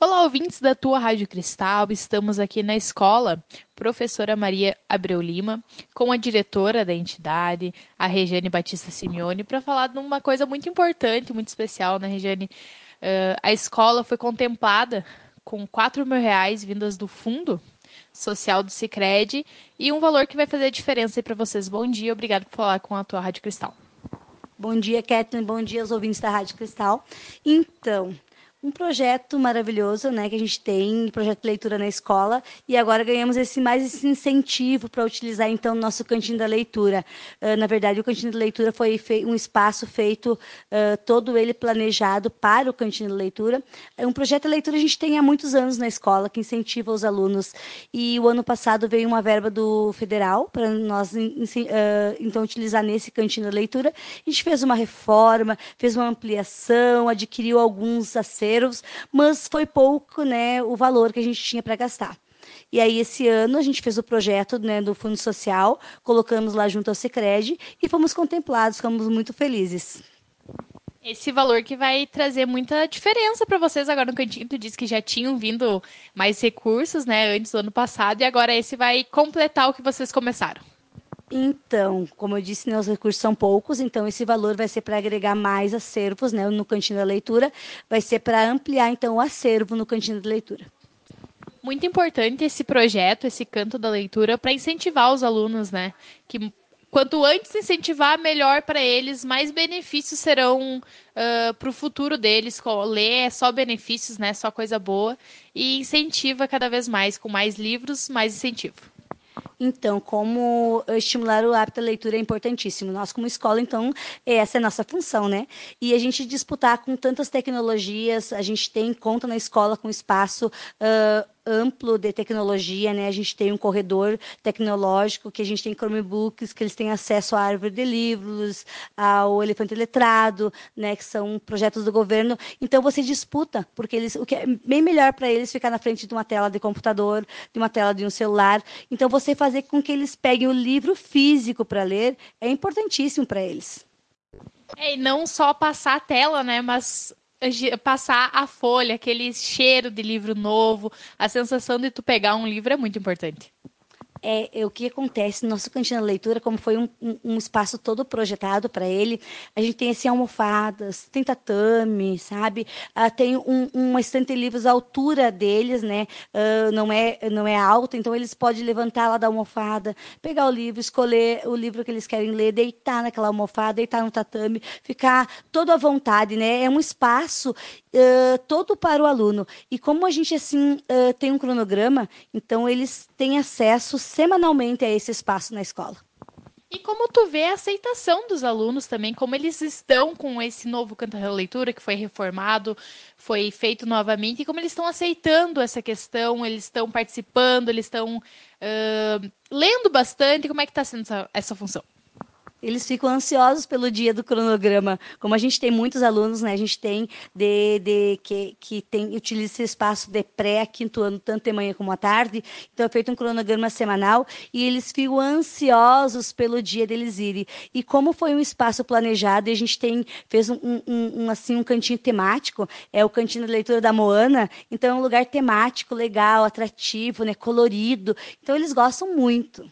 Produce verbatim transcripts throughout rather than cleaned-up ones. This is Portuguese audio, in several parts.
Olá, ouvintes da tua Rádio Cristal. Estamos aqui na escola Professora Maria Abreu Lima, com a diretora da entidade, a Regiane Batista Simeone, para falar de uma coisa muito importante, muito especial, né, Regiane? Uh, a escola foi contemplada com quatro mil reais vindas do Fundo Social do Sicredi e um valor que vai fazer a diferença aí para vocês. Bom dia, obrigado por falar com a tua Rádio Cristal. Bom dia, Kathleen. Bom dia aos ouvintes da Rádio Cristal. Então, um projeto maravilhoso, né, que a gente tem, projeto de leitura na escola, e agora ganhamos esse mais esse incentivo para utilizar então o nosso cantinho da leitura. Uh, na verdade, o cantinho da leitura foi um espaço feito uh, todo ele planejado para o cantinho da leitura. É um projeto de leitura que a gente tem há muitos anos na escola que incentiva os alunos. E o ano passado veio uma verba do federal para nós uh, então utilizar nesse cantinho da leitura. A gente fez uma reforma, fez uma ampliação, adquiriu alguns acervos, mas foi pouco, né, o valor que a gente tinha para gastar. E aí, esse ano, a gente fez o projeto, né, do Fundo Social, colocamos lá junto ao Sicredi e fomos contemplados, ficamos muito felizes. Esse valor que vai trazer muita diferença para vocês agora no cantinho. Tu disse que já tinham vindo mais recursos, né, antes do ano passado, e agora esse vai completar o que vocês começaram. Então, como eu disse, né, os recursos são poucos, então esse valor vai ser para agregar mais acervos, né, no Cantinho da Leitura, vai ser para ampliar, então, o acervo no Cantinho da Leitura. Muito importante esse projeto, esse canto da leitura, para incentivar os alunos, né? Que quanto antes incentivar, melhor para eles, mais benefícios serão uh, para o futuro deles. Ler é só benefícios, né? Só coisa boa. E incentiva cada vez mais, com mais livros, mais incentivo. Então, como estimular o hábito da leitura é importantíssimo. Nós, como escola, então, essa é a nossa função, né? E a gente disputar com tantas tecnologias, a gente tem conta na escola com espaço uh, amplo de tecnologia, né? A gente tem um corredor tecnológico, que a gente tem Chromebooks, que eles têm acesso à árvore de livros, ao elefante letrado, né? Que são projetos do governo. Então, você disputa, porque eles, o que é bem melhor para eles ficar na frente de uma tela de computador, de uma tela de um celular. Então, você fazer com que eles peguem o livro físico para ler é importantíssimo para eles. É, e não só passar a tela, né? Mas passar a folha, aquele cheiro de livro novo, a sensação de tu pegar um livro é muito importante. É, é o que acontece no nosso cantinho da leitura, como foi um, um, um espaço todo projetado para ele, a gente tem assim almofadas, tem tatame, sabe? Ah, tem um, uma estante de livros à altura deles, né? Uh, não é não é alta, então eles podem levantar lá da almofada, pegar o livro, escolher o livro que eles querem ler, deitar naquela almofada, deitar no tatame, ficar todo à vontade, né? É um espaço uh, todo para o aluno. E como a gente assim uh, tem um cronograma, então eles têm acesso semanalmente a esse espaço na escola. E como tu vê a aceitação dos alunos também, como eles estão com esse novo Canto da Leitura, que foi reformado, foi feito novamente, e como eles estão aceitando essa questão, eles estão participando, eles estão uh, lendo bastante, como é que está sendo essa, essa função? Eles ficam ansiosos pelo dia do cronograma. Como a gente tem muitos alunos, né? A gente tem de, de que, que tem, utiliza esse espaço de pré a quinto ano, tanto de manhã como à tarde. Então é feito um cronograma semanal e eles ficam ansiosos pelo dia deles irem. E como foi um espaço planejado, e a gente tem, fez um, um, um, assim, um cantinho temático, é o cantinho de leitura da Moana, então é um lugar temático, legal, atrativo, né? Colorido. Então eles gostam muito.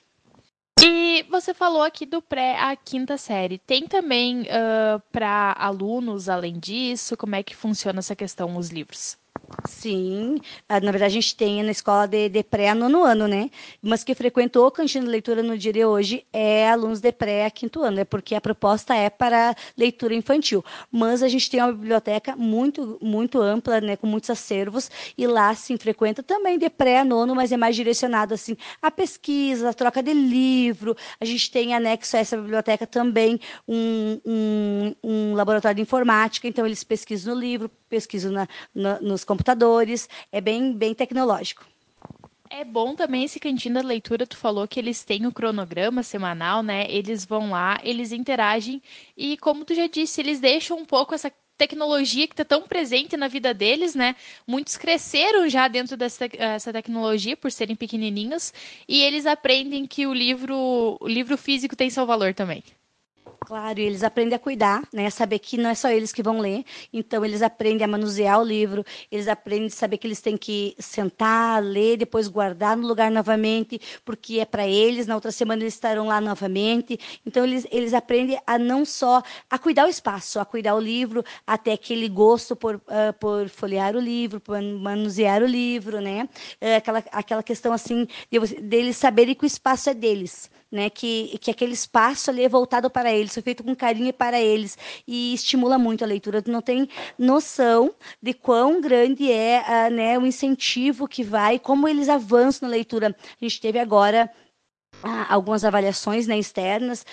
E você falou aqui do pré à quinta série. Tem também uh, para alunos, além disso, como é que funciona essa questão, os livros? Sim, na verdade a gente tem na escola de, de pré a nono ano, né? Mas que frequentou o cantinho de leitura no dia de hoje é alunos de pré a quinto ano, é porque a proposta é para leitura infantil. Mas a gente tem uma biblioteca muito, muito ampla, né? Com muitos acervos, e lá sim frequenta também de pré a nono, mas é mais direcionado assim a pesquisa, a troca de livro. A gente tem anexo a essa biblioteca também um, um, um laboratório de informática, então eles pesquisam no livro, pesquisam na, na, nos computadores, é bem, bem tecnológico. É bom também esse cantinho da leitura, tu falou que eles têm o cronograma semanal, né? Eles vão lá, eles interagem e, como tu já disse, eles deixam um pouco essa tecnologia que está tão presente na vida deles, né? Muitos cresceram já dentro dessa essa tecnologia por serem pequenininhos e eles aprendem que o livro, o livro físico tem seu valor também. Claro, e eles aprendem a cuidar, né? Saber que não é só eles que vão ler. Então, eles aprendem a manusear o livro, eles aprendem a saber que eles têm que sentar, ler, depois guardar no lugar novamente, porque é para eles, na outra semana eles estarão lá novamente. Então, eles, eles aprendem a não só a cuidar o espaço, a cuidar o livro, até aquele gosto por, uh, por folhear o livro, por manusear o livro, né? Uh, aquela, aquela questão assim, de, deles saberem que o espaço é deles. Né, que, que aquele espaço ali é voltado para eles, foi feito com carinho para eles e estimula muito a leitura. Tu não tem noção de quão grande é uh, né, o incentivo que vai, como eles avançam na leitura. A gente teve agora uh, algumas avaliações né, externas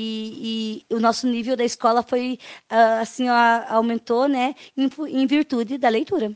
e, e o nosso nível da escola foi uh, assim, uh, aumentou né, em, em virtude da leitura.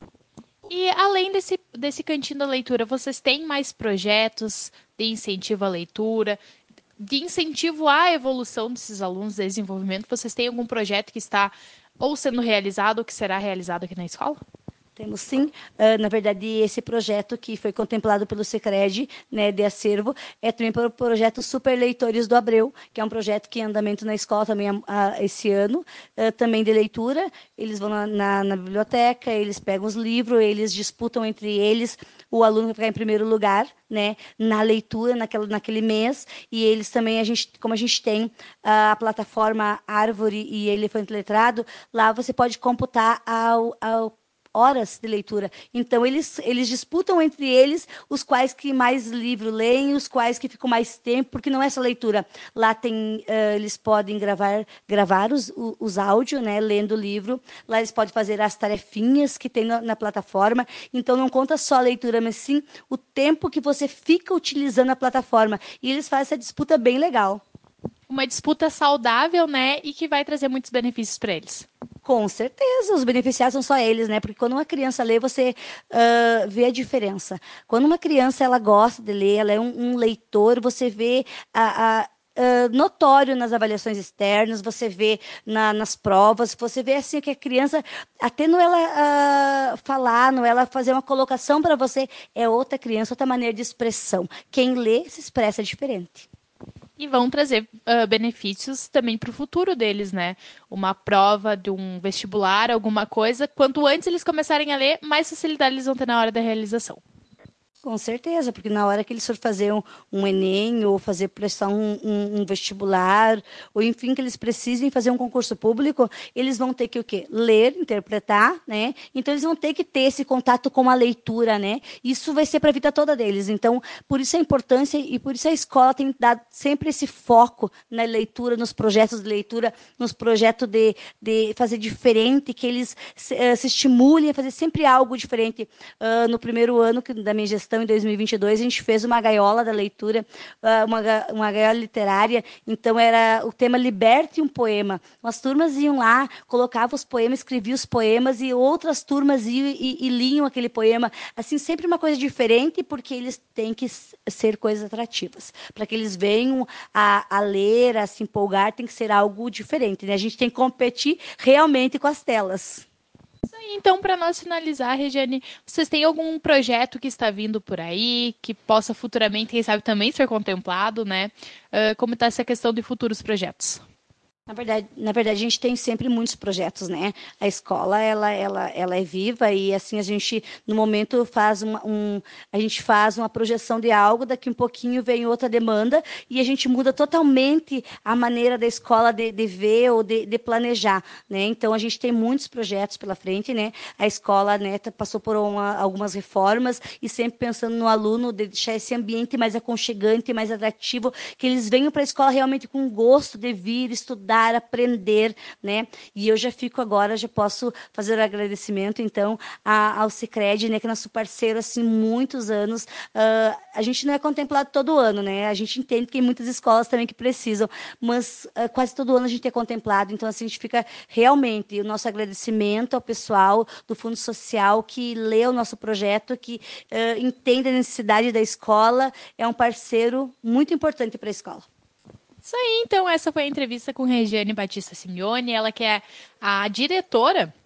E além desse, desse cantinho da leitura, vocês têm mais projetos de incentivo à leitura, de incentivo à evolução desses alunos, desenvolvimento? Vocês têm algum projeto que está ou sendo realizado ou que será realizado aqui na escola? Temos sim, uh, na verdade, esse projeto que foi contemplado pelo Sicredi, né, de acervo, é também para o projeto Super Leitores do Abreu, que é um projeto que é em andamento na escola também uh, esse ano, uh, também de leitura. Eles vão na, na, na biblioteca, eles pegam os livros, eles disputam entre eles o aluno que ficar em primeiro lugar, né, na leitura naquela, naquele mês, e eles também, a gente, como a gente tem a plataforma Árvore e Elefante Letrado, lá você pode computar ao, ao horas de leitura. Então, eles, eles disputam entre eles os quais que mais livro leem, os quais que ficam mais tempo, porque não é só leitura. Lá tem, uh, eles podem gravar, gravar os, os, os áudios, né, lendo o livro. Lá eles podem fazer as tarefinhas que tem na, na plataforma. Então, não conta só a leitura, mas sim o tempo que você fica utilizando a plataforma. E eles fazem essa disputa bem legal. Uma disputa saudável, né, e que vai trazer muitos benefícios para eles. Com certeza, os beneficiados são só eles, né? Porque quando uma criança lê, você uh, vê a diferença. Quando uma criança ela gosta de ler, ela é um, um leitor, você vê a, a Uh, notório nas avaliações externas, você vê na, nas provas, você vê assim que a criança, até no ela uh, falar, no ela fazer uma colocação para você, é outra criança, outra maneira de expressão. Quem lê se expressa diferente. E vão trazer uh, benefícios também para o futuro deles, né? Uma prova de um vestibular, alguma coisa. Quanto antes eles começarem a ler, mais facilidade eles vão ter na hora da realização. Com certeza, porque na hora que eles for fazer um, um Enem ou fazer prestar um, um, um vestibular, ou enfim, que eles precisem fazer um concurso público, eles vão ter que o quê? Ler, interpretar, né? Então, eles vão ter que ter esse contato com a leitura, né? Isso vai ser para a vida toda deles. Então, por isso a importância e por isso a escola tem dado sempre esse foco na leitura, nos projetos de leitura, nos projetos de, de fazer diferente, que eles se, uh, se estimulem a fazer sempre algo diferente. Uh, no primeiro ano que, da minha gestão, em dois mil e vinte e dois, a gente fez uma gaiola da leitura, uma, uma gaiola literária, então era o tema Liberte um Poema. As turmas iam lá, colocavam os poemas, escreviam os poemas e outras turmas iam e, e, e liam aquele poema. Assim, sempre uma coisa diferente, porque eles têm que ser coisas atrativas. Para que eles venham a, a ler, a se empolgar, tem que ser algo diferente, né? A gente tem que competir realmente com as telas. Então, para nós finalizar, Regiane, vocês têm algum projeto que está vindo por aí, que possa futuramente, quem sabe, também ser contemplado, né? Uh, como está essa questão de futuros projetos? Na verdade, na verdade, a gente tem sempre muitos projetos, né? A escola, ela, ela, ela é viva e, assim, a gente, no momento, faz uma, um, a gente faz uma projeção de algo, daqui um pouquinho vem outra demanda e a gente muda totalmente a maneira da escola de, de ver ou de, de planejar, né? Então, a gente tem muitos projetos pela frente, né? A escola, né, passou por uma, algumas reformas e sempre pensando no aluno, de deixar esse ambiente mais aconchegante, mais atrativo, que eles venham para a escola realmente com gosto de vir, estudar, aprender, né? E eu já fico agora, já posso fazer o agradecimento, então, a, ao Sicredi, né, que é nosso parceiro, assim, muitos anos. Uh, a gente não é contemplado todo ano, né? A gente entende que tem muitas escolas também que precisam, mas uh, quase todo ano a gente é contemplado, então, assim, a gente fica realmente, o nosso agradecimento ao pessoal do Fundo Social que lê o nosso projeto, que uh, entende a necessidade da escola, é um parceiro muito importante para a escola. Isso aí, então, essa foi a entrevista com Regiane Batista Simeone, ela que é a diretora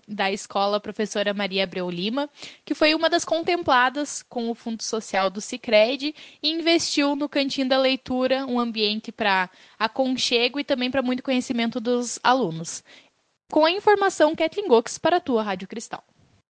da escola Professora Maria Abreu Lima, que foi uma das contempladas com o Fundo Social do Sicredi e investiu no Cantinho da Leitura, um ambiente para aconchego e também para muito conhecimento dos alunos. Com a informação, Kathleen Gox para a tua Rádio Cristal.